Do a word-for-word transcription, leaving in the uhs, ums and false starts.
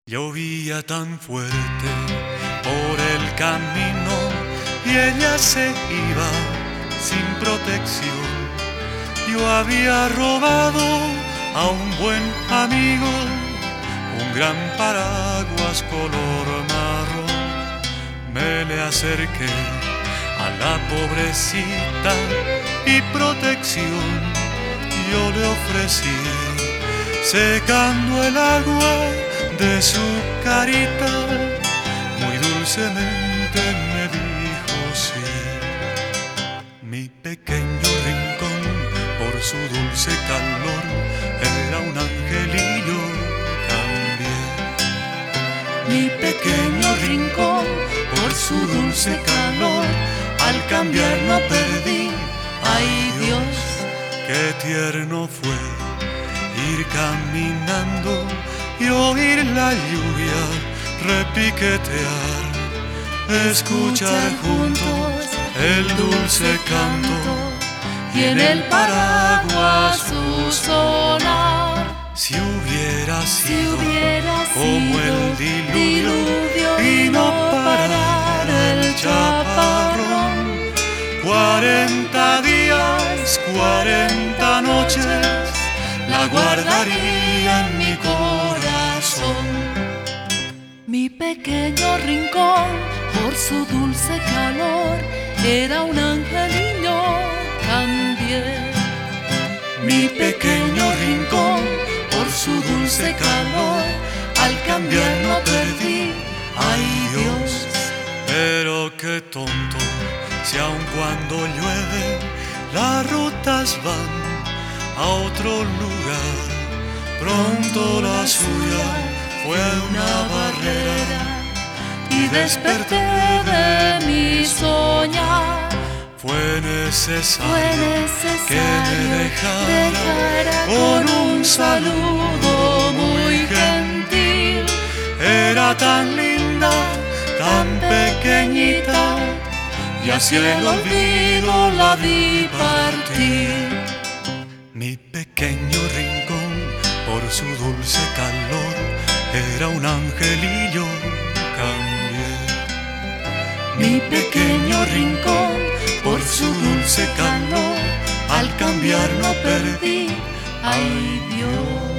Llovía tan fuerte por el camino y ella se iba sin protección. Yo había robado a un buen amigo un gran paraguas color marrón. Me le acerqué a la pobrecita y protección yo le ofrecí, secando el agua de su carita. Muy dulcemente me dijo sí. Mi pequeño rincón, por su dulce calor, era un angelillo, cambié. Mi pequeño rincón, por su dulce calor, al cambiar no perdí. Ay Dios, qué tierno fue ir caminando y oír la lluvia repiquetear, escuchar juntos el dulce canto y en el paraguas su sonar. Si hubiera Si sido hubiera como sido el diluvio, diluvio y no parara el chaparrón, cuarenta días, cuarenta noches la guardaría en mi corazón. Mi pequeño rincón, por su dulce calor, era un angelillo también. Mi pequeño rincón, por su dulce calor, al cambiar no perdí. Ay Dios, pero qué tonto, si aun cuando llueve las rutas van a otro lugar, pronto la suya fue una barrera Y desperté de mi soñar. Fue necesario, Fue que me necesario dejara dejara con un saludo muy gentil. Era tan linda, tan pequeñita, y hacia el olvido la vi partir. Mi pequeño rincón, por su dulce calor, era un angelillo, cambié. Mi pequeño rincón, por su dulce calor, al cambiar no perdí. Ay Dios.